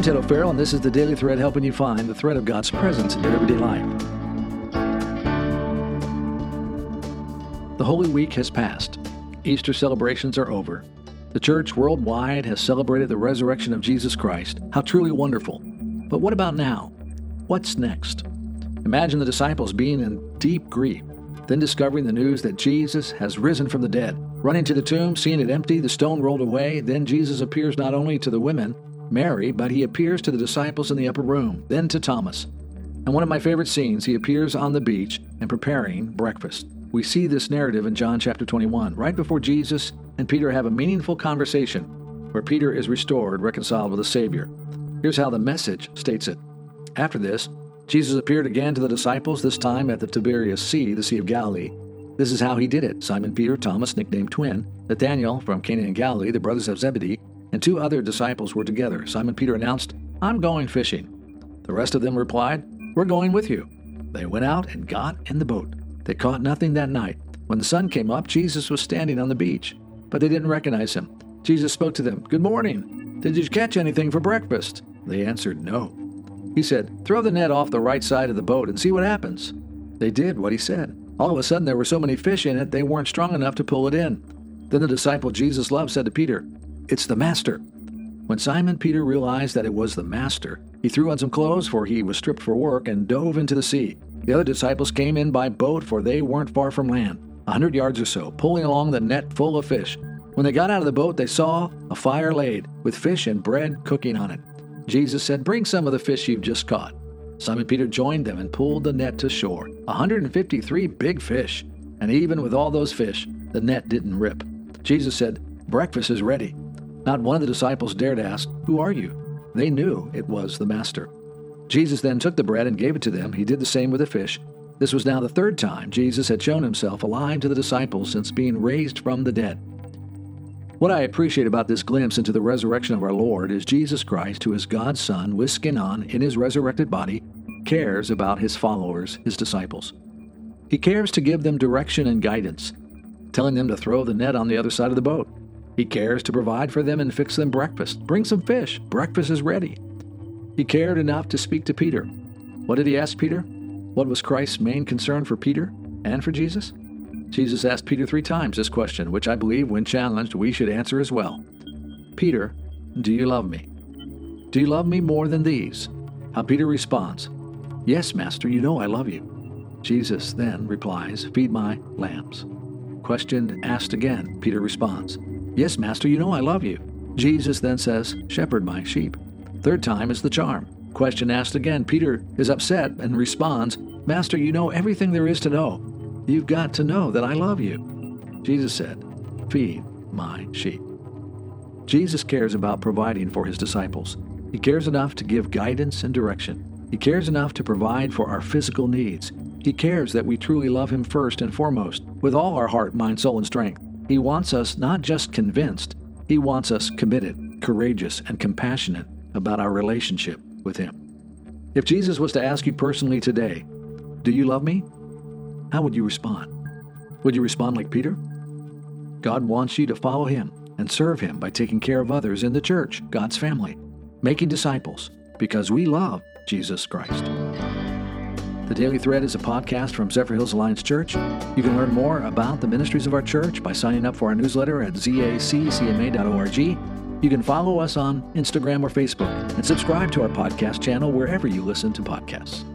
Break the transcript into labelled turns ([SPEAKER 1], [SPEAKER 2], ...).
[SPEAKER 1] I'm Ted O'Farrell, and this is the Daily Thread, helping you find the thread of God's presence in your everyday life. The Holy Week has passed. Easter celebrations are over. The church worldwide has celebrated the resurrection of Jesus Christ. How truly wonderful. But what about now? What's next? Imagine the disciples being in deep grief, then discovering the news that Jesus has risen from the dead. Running to the tomb, seeing it empty, the stone rolled away. Then Jesus appears not only to the women, Mary, but he appears to the disciples in the upper room, then to Thomas. And one of my favorite scenes, he appears on the beach and preparing breakfast. We see this narrative in John chapter 21, right before Jesus and Peter have a meaningful conversation, where Peter is restored, reconciled with the Savior. Here's how the Message states it. After this, Jesus appeared again to the disciples, this time at the Tiberias Sea, the Sea of Galilee. This is how he did it. Simon Peter, Thomas, nicknamed Twin, Nathanael from Cana in Galilee, the brothers of Zebedee, and two other disciples were together. Simon Peter announced, "I'm going fishing." The rest of them replied, "We're going with you." They went out and got in the boat. They caught nothing that night. When the sun came up, Jesus was standing on the beach, but they didn't recognize him. Jesus spoke to them, "Good morning. Did you catch anything for breakfast?" They answered, "No." He said, "Throw the net off the right side of the boat and see what happens." They did what he said. All of a sudden, there were so many fish in it, they weren't strong enough to pull it in. Then the disciple Jesus loved said to Peter, "It's the Master." When Simon Peter realized that it was the Master, he threw on some clothes, for he was stripped for work, and dove into the sea. The other disciples came in by boat, for they weren't far from land, 100 yards or so, pulling along the net full of fish. When they got out of the boat, they saw a fire laid, with fish and bread cooking on it. Jesus said, "Bring some of the fish you've just caught." Simon Peter joined them and pulled the net to shore, 153 big fish. And even with all those fish, the net didn't rip. Jesus said, "Breakfast is ready." Not one of the disciples dared ask, "Who are you?" They knew it was the Master. Jesus then took the bread and gave it to them. He did the same with the fish. This was now the third time Jesus had shown himself alive to the disciples since being raised from the dead. What I appreciate about this glimpse into the resurrection of our Lord is Jesus Christ, who is God's Son, with skin on, in his resurrected body, cares about his followers, his disciples. He cares to give them direction and guidance, telling them to throw the net on the other side of the boat. He cares to provide for them and fix them breakfast. Bring some fish. Breakfast is ready. He cared enough to speak to Peter. What did he ask Peter? What was Christ's main concern for Peter and for Jesus? Jesus asked Peter 3 times this question, which I believe, when challenged, we should answer as well. "Peter, do you love me? Do you love me more than these?" How Peter responds, "Yes, Master, you know I love you." Jesus then replies, "Feed my lambs." Question asked again, Peter responds, "Yes, Master, you know I love you." Jesus then says, "Shepherd my sheep." Third time is the charm. Question asked again, Peter is upset and responds, "Master, you know everything there is to know. You've got to know that I love you." Jesus said, "Feed my sheep." Jesus cares about providing for his disciples. He cares enough to give guidance and direction. He cares enough to provide for our physical needs. He cares that we truly love him first and foremost, with all our heart, mind, soul, and strength. He wants us not just convinced, he wants us committed, courageous, and compassionate about our relationship with him. If Jesus was to ask you personally today, "Do you love me?" how would you respond? Would you respond like Peter? God wants you to follow him and serve him by taking care of others in the church, God's family, making disciples, because we love Jesus Christ. The Daily Thread is a podcast from Zephyrhills Alliance Church. You can learn more about the ministries of our church by signing up for our newsletter at zaccma.org. You can follow us on Instagram or Facebook and subscribe to our podcast channel wherever you listen to podcasts.